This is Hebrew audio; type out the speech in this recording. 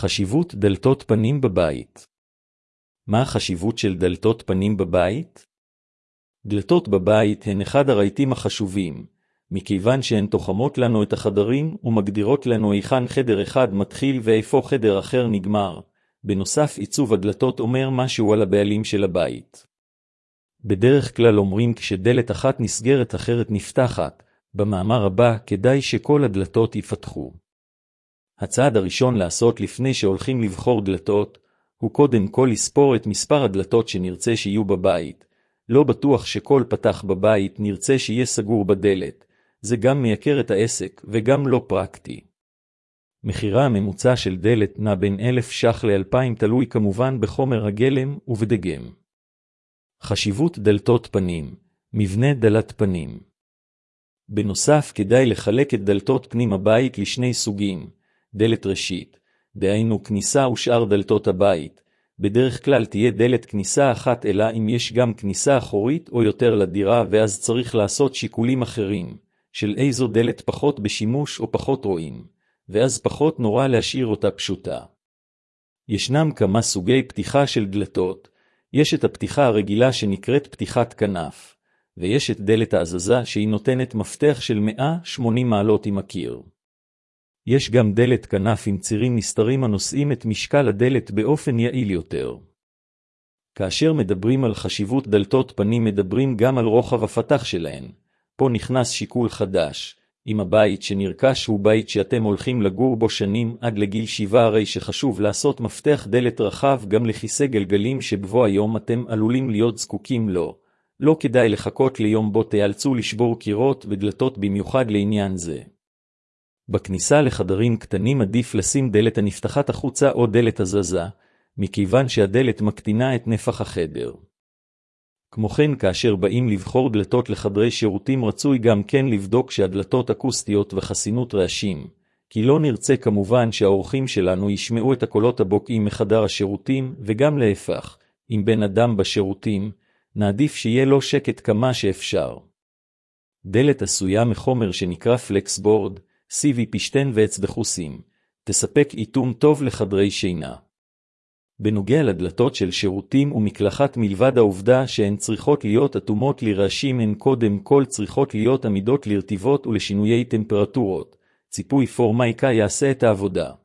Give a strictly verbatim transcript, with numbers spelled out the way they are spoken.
חשיבות דלתות פנים בבית. מה החשיבות של דלתות פנים בבית? דלתות בבית הן אחד הרהיטים החשובים, מכיוון שהן תוחמות לנו את החדרים ומגדירות לנו היכן חדר אחד מתחיל ואיפה חדר אחר נגמר. בנוסף, עיצוב הדלתות אומר משהו על הבעלים של הבית. בדרך כלל אומרים כשדלת אחת נסגרת אחרת נפתחת. במאמר הבא כדאי שכל הדלתות ייפתחו. הצעד הראשון לעשות לפני שהולכים לבחור דלתות, הוא קודם כל לספור את מספר הדלתות שנרצה שיהיו בבית. לא בטוח שכל פתח בבית נרצה שיהיה סגור בדלת. זה גם מייקר את העסק וגם לא פרקטי. מחירה הממוצע של דלת נע בין אלף ש"ח ל-אלפיים תלוי כמובן בחומר הגלם ובדגם. חשיבות דלתות פנים, מבנה דלת פנים. בנוסף, כדאי לחלק את דלתות פנים הבית לשני סוגים. דלת ראשית, דהיינו כניסה ושאר דלתות הבית. בדרך כלל תהיה דלת כניסה אחת, אלא אם יש גם כניסה אחורית או יותר לדירה, ואז צריך לעשות שיקולים אחרים, של איזו דלת פחות בשימוש או פחות רואים, ואז פחות נורא להשאיר אותה פשוטה. ישנם כמה סוגי פתיחה של דלתות. יש את הפתיחה הרגילה שנקראת פתיחת כנף, ויש את דלת ההזזה שהיא נותנת מפתח של מאה ושמונים מעלות עם הקיר. יש גם דלת כנף עם צירים נסתרים הנושאים את משקל הדלת באופן יעיל יותר. כאשר מדברים על חשיבות דלתות פנים מדברים גם על רוחב הפתח שלהן. פה נכנס שיקול חדש. אם הבית שנרכש הוא בית שאתם הולכים לגור בו שנים עד לגיל שבע, הרי שחשוב לעשות מפתח דלת רחב גם לכיסא גלגלים שבבוא היום אתם עלולים להיות זקוקים לו. לא כדאי לחכות ליום בו תיאלצו לשבור קירות ודלתות במיוחד לעניין זה. בכניסה לחדרים קטנים עדיף לשים דלת הנפתחת החוצה או דלת הזזה, מכיוון שהדלת מקטינה את נפח החדר. כמו כן, כאשר באים לבחור דלתות לחדרי שירותים רצוי גם כן לבדוק שהדלתות אקוסטיות וחסינות רעשים, כי לא נרצה כמובן שהאורחים שלנו ישמעו את הקולות הבוקעים מחדר השירותים, וגם להפך, אם בן אדם בשירותים, נעדיף שיהיה לו שקט כמה שאפשר. דלת עשויה מחומר שנקרא פלקסבורד, סיבי פשטן ועץ דחוסים, תספק איתום טוב לחדרי שינה. בנוגע לדלתות של שירותים ומקלחת, מלבד העובדה שהן צריכות להיות אטומות לרעשים, הן קודם כל צריכות להיות עמידות לרטיבות ולשינויי טמפרטורות. ציפוי פורמייקה יעשה את העבודה.